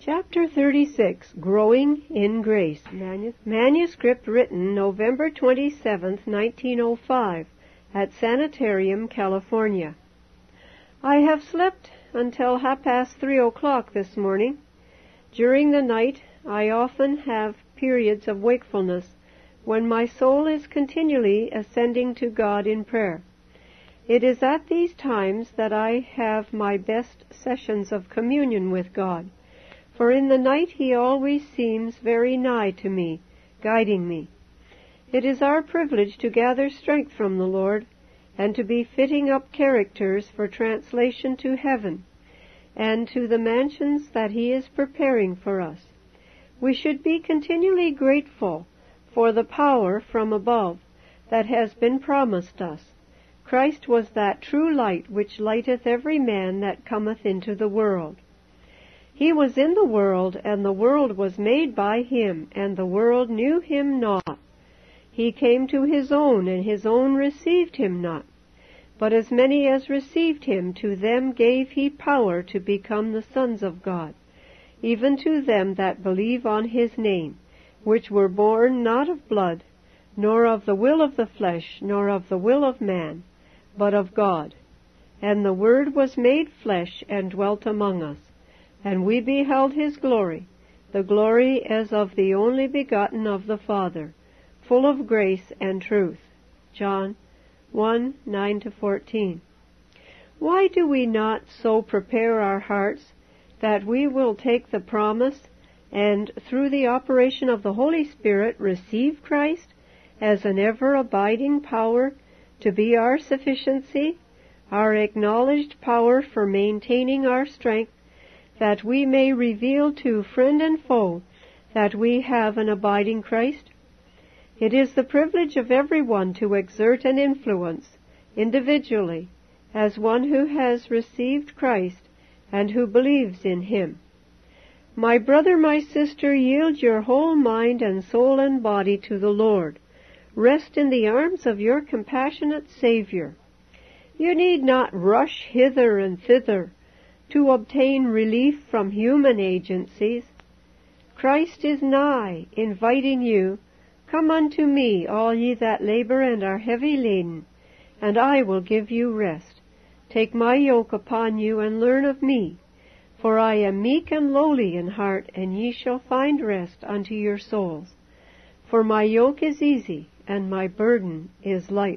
Chapter 36, Growing in Grace. Manuscript written November 27, 1905, at Sanitarium, California. I have slept until 3:30 this morning. During the night, I often have periods of wakefulness when my soul is continually ascending to God in prayer. It is at these times that I have my best sessions of communion with God, for in the night He always seems very nigh to me, guiding me. It is our privilege to gather strength from the Lord, and to be fitting up characters for translation to heaven, and to the mansions that He is preparing for us. We should be continually grateful for the power from above that has been promised us. Christ was that true light which lighteth every man that cometh into the world. He was in the world, and the world was made by Him, and the world knew Him not. He came to His own, and His own received Him not. But as many as received Him, to them gave He power to become the sons of God, even to them that believe on His name, which were born not of blood, nor of the will of the flesh, nor of the will of man, but of God. And the Word was made flesh, and dwelt among us. And we beheld His glory, the glory as of the only begotten of the Father, full of grace and truth. John 1:9-14. Why do we not so prepare our hearts that we will take the promise and, through the operation of the Holy Spirit, receive Christ as an ever-abiding power to be our sufficiency, our acknowledged power for maintaining our strength, that we may reveal to friend and foe that we have an abiding Christ? It is the privilege of everyone to exert an influence, individually, as one who has received Christ and who believes in Him. My brother, my sister, yield your whole mind and soul and body to the Lord. Rest in the arms of your compassionate Savior. You need not rush hither and thither to obtain relief from human agencies. Christ is nigh, inviting you, Come unto me, all ye that labor and are heavy laden, and I will give you rest. Take my yoke upon you, and learn of me, for I am meek and lowly in heart, and ye shall find rest unto your souls. For my yoke is easy, and my burden is light.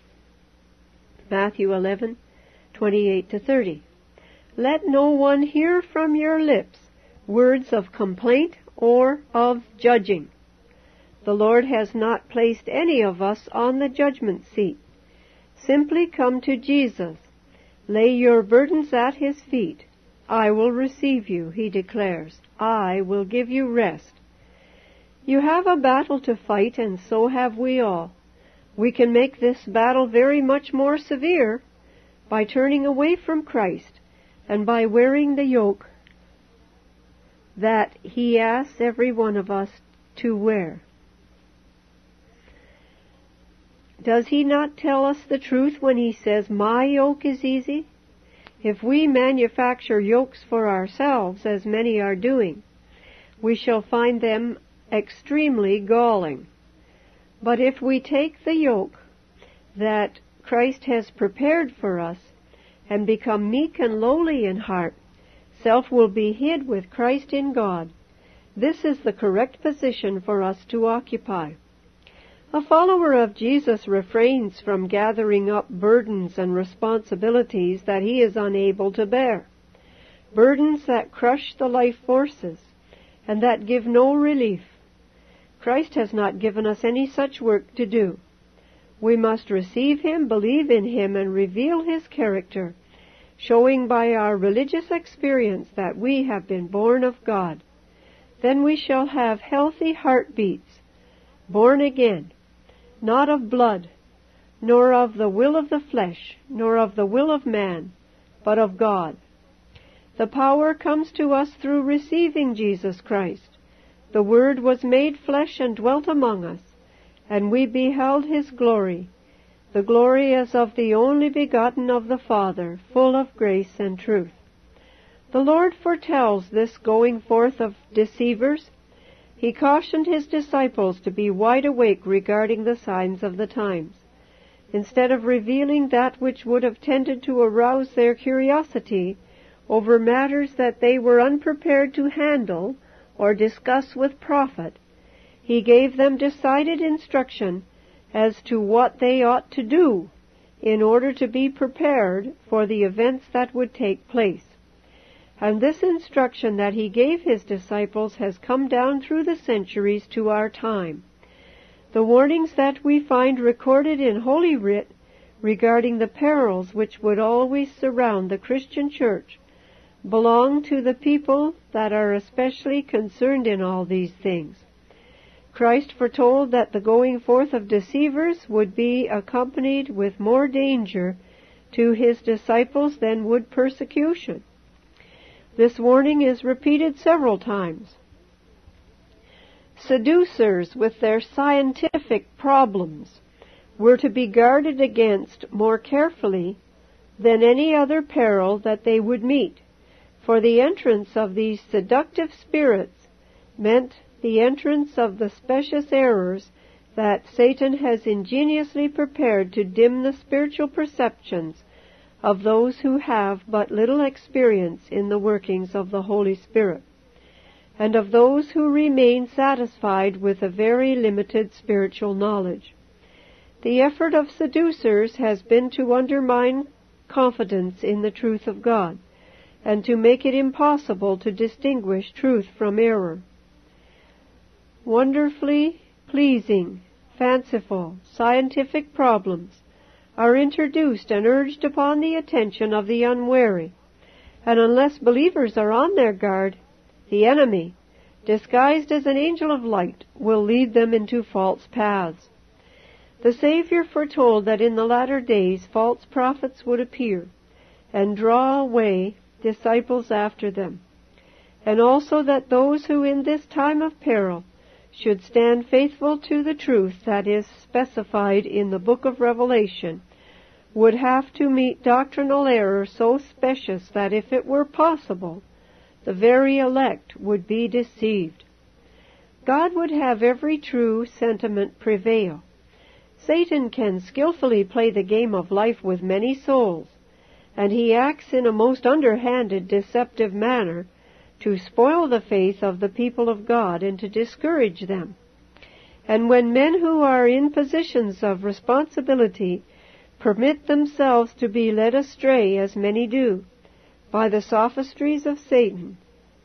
Matthew 11:28-30. Let no one hear from your lips words of complaint or of judging. The Lord has not placed any of us on the judgment seat. Simply come to Jesus. Lay your burdens at His feet. I will receive you, He declares. I will give you rest. You have a battle to fight, and so have we all. We can make this battle very much more severe by turning away from Christ and by wearing the yoke that He asks every one of us to wear. Does He not tell us the truth when He says, My yoke is easy? If we manufacture yokes for ourselves, as many are doing, we shall find them extremely galling. But if we take the yoke that Christ has prepared for us and become meek and lowly in heart, self will be hid with Christ in God. This is the correct position for us to occupy. A follower of Jesus refrains from gathering up burdens and responsibilities that he is unable to bear, burdens that crush the life forces and that give no relief. Christ has not given us any such work to do. We must receive Him, believe in Him, and reveal His character, showing by our religious experience that we have been born of God. Then we shall have healthy heartbeats, born again, not of blood, nor of the will of the flesh, nor of the will of man, but of God. The power comes to us through receiving Jesus Christ. The Word was made flesh and dwelt among us, and we beheld His glory, the glory as of the only begotten of the Father, full of grace and truth. The Lord foretells this going forth of deceivers. He cautioned his disciples to be wide awake regarding the signs of the times. Instead of revealing that which would have tended to arouse their curiosity over matters that they were unprepared to handle or discuss with profit, he gave them decided instruction as to what they ought to do in order to be prepared for the events that would take place. And this instruction that he gave his disciples has come down through the centuries to our time. The warnings that we find recorded in Holy Writ regarding the perils which would always surround the Christian church belong to the people that are especially concerned in all these things. Christ foretold that the going forth of deceivers would be accompanied with more danger to his disciples than would persecution. This warning is repeated several times. Seducers with their scientific problems were to be guarded against more carefully than any other peril that they would meet, for the entrance of these seductive spirits meant the entrance of the specious errors that Satan has ingeniously prepared to dim the spiritual perceptions of those who have but little experience in the workings of the Holy Spirit, and of those who remain satisfied with a very limited spiritual knowledge. The effort of seducers has been to undermine confidence in the truth of God, and to make it impossible to distinguish truth from error. Wonderfully pleasing, fanciful, scientific problems are introduced and urged upon the attention of the unwary, and unless believers are on their guard, the enemy, disguised as an angel of light, will lead them into false paths. The Savior foretold that in the latter days false prophets would appear and draw away disciples after them, and also that those who in this time of peril should stand faithful to the truth that is specified in the book of Revelation would have to meet doctrinal error so specious that if it were possible, the very elect would be deceived. God would have every true sentiment prevail. Satan can skillfully play the game of life with many souls, and he acts in a most underhanded, deceptive manner to spoil the faith of the people of God and to discourage them. And when men who are in positions of responsibility permit themselves to be led astray, as many do, by the sophistries of Satan,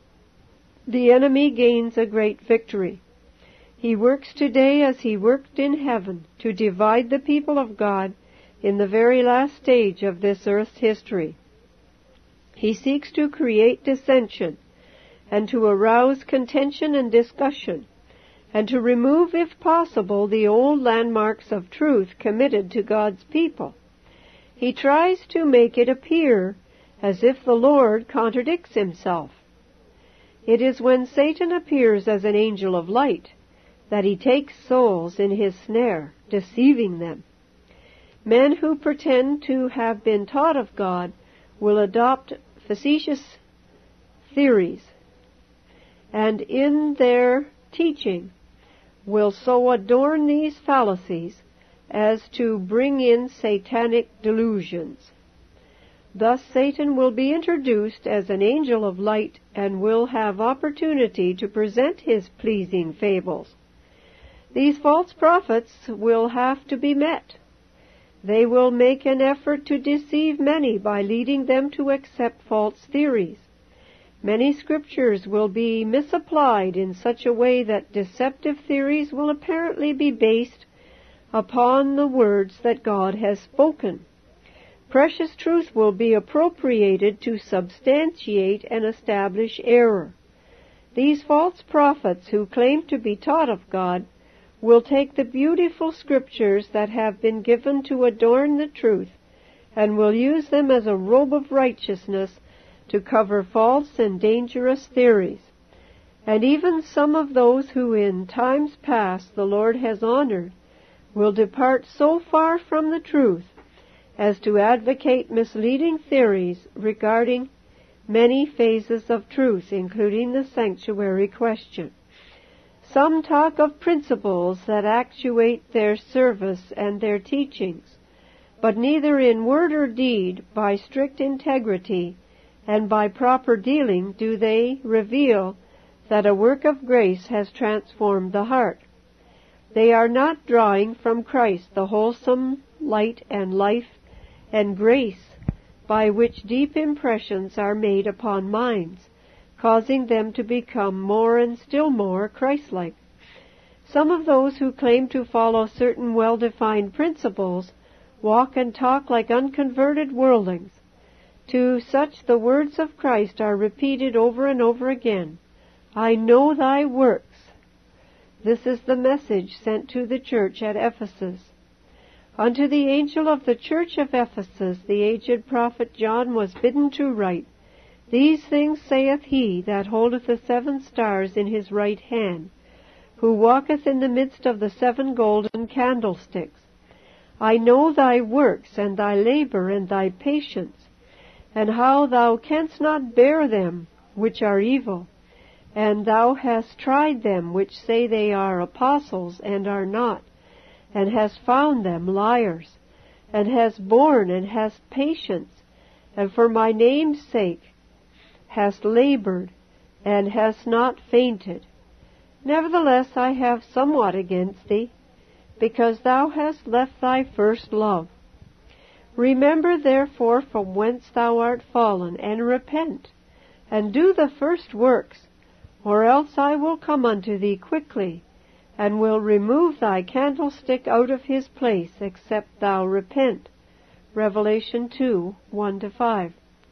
the enemy gains a great victory. He works today as he worked in heaven to divide the people of God in the very last stage of this earth's history. He seeks to create dissension and to arouse contention and discussion, and to remove, if possible, the old landmarks of truth committed to God's people. He tries to make it appear as if the Lord contradicts himself. It is when Satan appears as an angel of light that he takes souls in his snare, deceiving them. Men who pretend to have been taught of God will adopt facetious theories, and in their teaching will so adorn these fallacies as to bring in satanic delusions. Thus Satan will be introduced as an angel of light and will have opportunity to present his pleasing fables. These false prophets will have to be met. They will make an effort to deceive many by leading them to accept false theories. Many scriptures will be misapplied in such a way that deceptive theories will apparently be based upon the words that God has spoken. Precious truth will be appropriated to substantiate and establish error. These false prophets who claim to be taught of God will take the beautiful scriptures that have been given to adorn the truth and will use them as a robe of righteousness to cover false and dangerous theories. And even some of those who in times past the Lord has honored will depart so far from the truth as to advocate misleading theories regarding many phases of truth, including the sanctuary question. Some talk of principles that actuate their service and their teachings, but neither in word or deed, by strict integrity, and by proper dealing do they reveal that a work of grace has transformed the heart. They are not drawing from Christ the wholesome light and life and grace by which deep impressions are made upon minds, causing them to become more and still more Christ-like. Some of those who claim to follow certain well-defined principles walk and talk like unconverted worldlings. To such the words of Christ are repeated over and over again. I know thy works. This is the message sent to the church at Ephesus. Unto the angel of the church of Ephesus the aged prophet John was bidden to write, These things saith he that holdeth the 7 stars in his right hand, who walketh in the midst of the 7 golden candlesticks. I know thy works, and thy labor, and thy patience, and how thou canst not bear them which are evil, and thou hast tried them which say they are apostles, and are not, and hast found them liars, and hast borne, and hast patience, and for my name's sake hast labored, and hast not fainted. Nevertheless I have somewhat against thee, because thou hast left thy first love. Remember therefore from whence thou art fallen, and repent, and do the first works, or else I will come unto thee quickly, and will remove thy candlestick out of his place, except thou repent. Revelation 2, 1-5.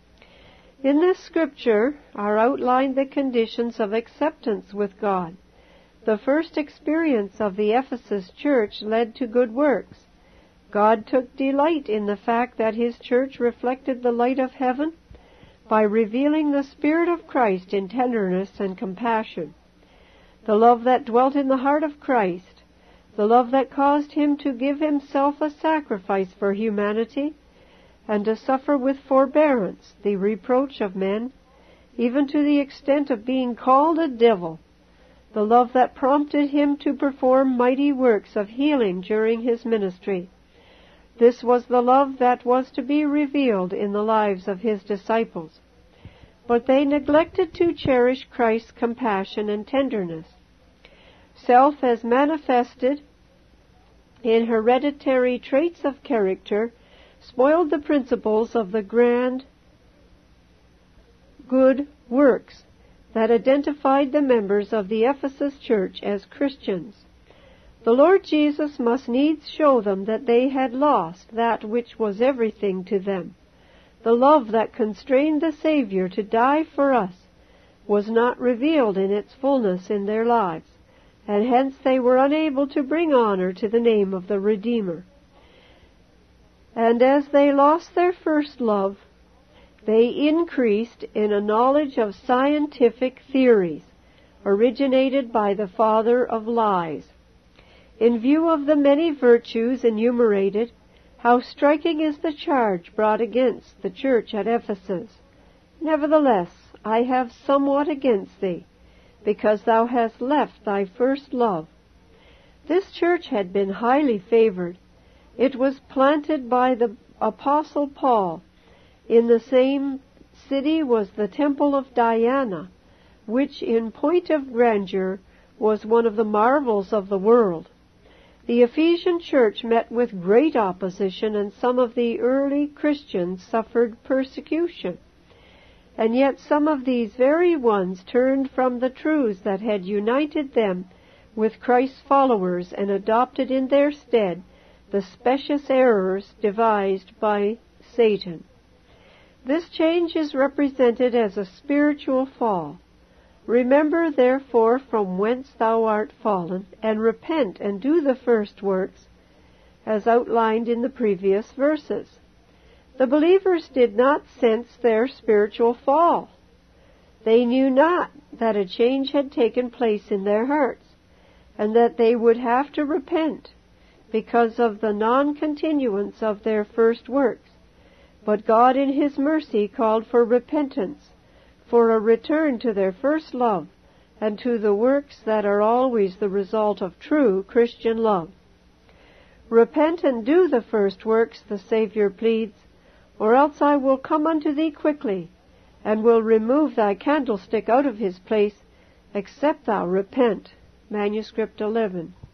In this scripture are outlined the conditions of acceptance with God. The first experience of the Ephesus church led to good works. God took delight in the fact that his church reflected the light of heaven by revealing the Spirit of Christ in tenderness and compassion. The love that dwelt in the heart of Christ, the love that caused him to give himself a sacrifice for humanity, and to suffer with forbearance the reproach of men, even to the extent of being called a devil, the love that prompted him to perform mighty works of healing during his ministry. This was the love that was to be revealed in the lives of his disciples. But they neglected to cherish Christ's compassion and tenderness. Self as manifested in hereditary traits of character spoiled the principles of the grand, good works that identified the members of the Ephesus church as Christians. The Lord Jesus must needs show them that they had lost that which was everything to them. The love that constrained the Savior to die for us was not revealed in its fullness in their lives, and hence they were unable to bring honor to the name of the Redeemer. And as they lost their first love, they increased in a knowledge of scientific theories, originated by the father of lies. In view of the many virtues enumerated, how striking is the charge brought against the church at Ephesus. Nevertheless, I have somewhat against thee, because thou hast left thy first love. This church had been highly favored. It was planted by the Apostle Paul. In the same city was the temple of Diana, which in point of grandeur was one of the marvels of the world. The Ephesian church met with great opposition, and some of the early Christians suffered persecution. And yet some of these very ones turned from the truths that had united them with Christ's followers and adopted in their stead the specious errors devised by Satan. This change is represented as a spiritual fall. Remember therefore from whence thou art fallen, and repent and do the first works, as outlined in the previous verses. The believers did not sense their spiritual fall. They knew not that a change had taken place in their hearts, and that they would have to repent because of the non-continuance of their first works. But God in His mercy called for repentance for a return to their first love and to the works that are always the result of true Christian love. Repent and do the first works, the Savior pleads, or else I will come unto thee quickly, and will remove thy candlestick out of his place, except thou repent. Manuscript 11.